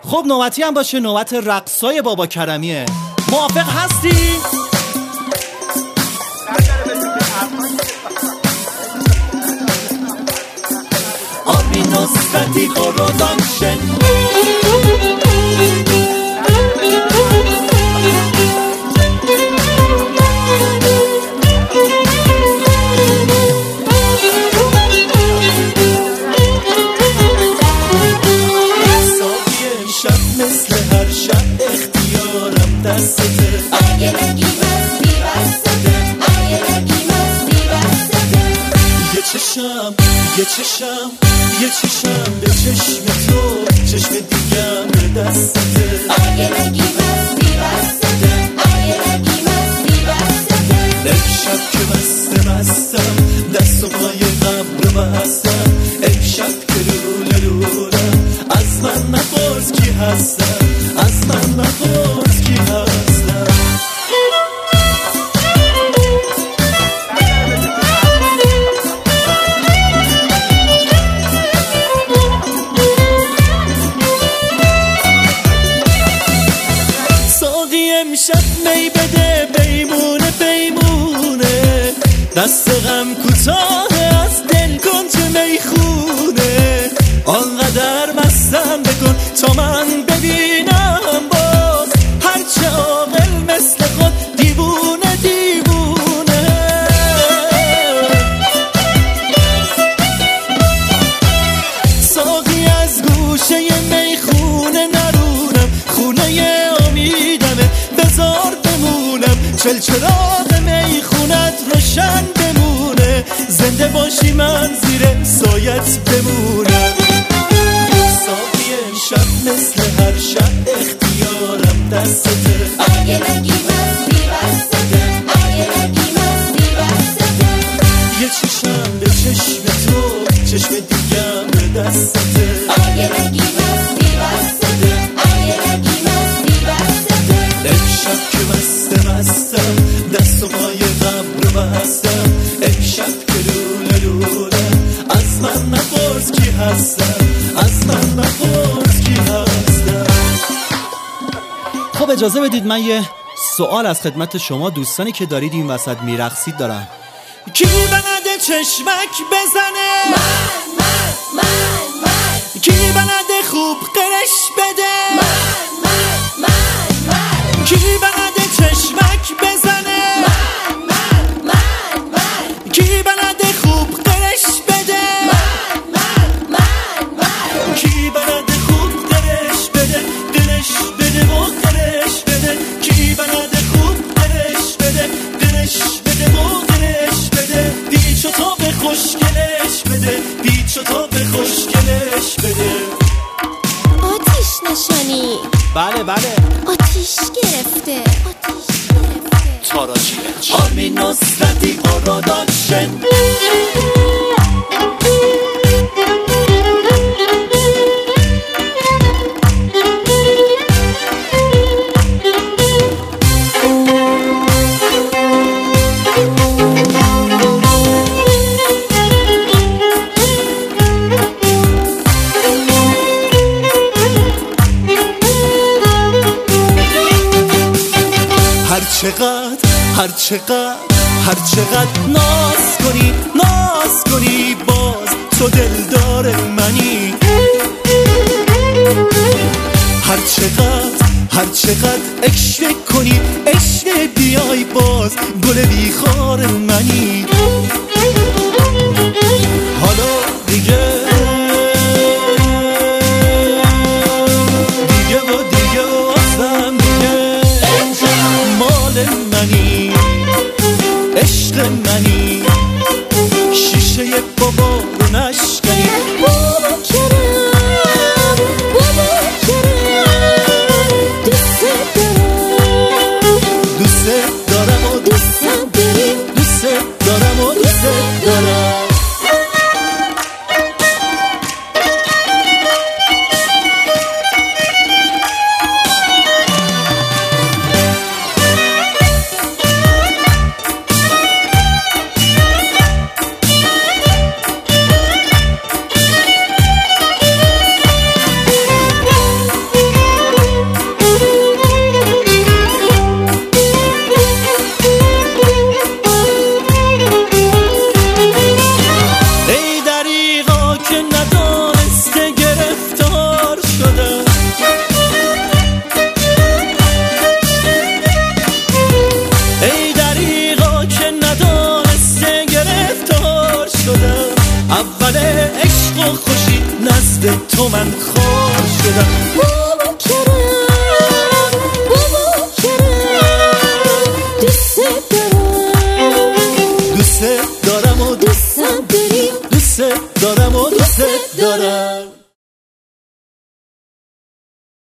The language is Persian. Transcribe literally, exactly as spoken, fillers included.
خب نوبتی هم باشه، نوبت رقصای بابا کرمیه. موافق هستی؟ آبی نصرتی قرودانشن مثل هر شب اختیارم دستته، اگه نگی مستی بستته، اگه نگی مستی بستته. یه چشم یه چشم یه چشم به چشم تو، چشم دیگم به دستته، اگه نگی مستی بستته، اگه نگی مستی بستته. امشب که بسته بستم دست و پای غم رو بستم، امشب که لوله لولم از من نپرس کی هستم، از من نپرس کی هستم. ساقی امشب می بده بیمونه بیمونه، دست غم کوتاه از دل کن تو میخونه، آنقدر مستم بکن تا من ببینم باز، هرچه عاقل مثل خود دیوونه دیوونه. ساقی از گوشه میخونه نرونم، خونه امیدمه بذار بمونم، چلچراغ میخونت روشن بمونه، زنده باشی من زیر سایت بمونم. شب مثل هر شب اختیارم دستته، اگه نگی مستی بستته، اگه نگی مستی بستته. یه چشم به چشم تو، چشم دیگم به دستته، اگه نگی مستی بستته، اگه نگی مستی بستته. امشب که بسته بستم دست و پای غم رو بستم، امشب که لوله لولم از من نپرس کی هستم، از من نپرس کی هستم. خب اجازه بدید من یه سوال از خدمت شما دوستانی که دارید این وسط میرقصید دارم. کی بلده چشمک بزنه؟ من من من من. کی بلده خوب قرش بده؟ من من من من. کی بلده چشمک بزنه؟ من من من من. کی بلده خوب قرش بده؟ من من من من. کی بلده خوب قرش بده، قرش بده و قرش بده، کی بلده خوب قرش بده، قرش بده و قرش بده، بیچ و تا به خوشگلش بده، بیچ و تا به خوشگلش بده. آتیش نشانی. بله بله آتیش گرفته. آتیش گرفته. تاراجی آرمی نصرتی قرودانشن. هر چقدر هر چقدر هر چقدر ناز کنی ناز کنی باز تو دلدار منی، هر چقدر هر چقدر عشق کنی عشق بیای باز گل بیخار منی. حالا دیگه دیگه و دیگه و ازم دیگه مال منی، عشق منی، شیشه بابا رو نشکنی. بابا کرم بابا کرم دوست دارم دوست دارم و دوست داریم دوست دارم من خواب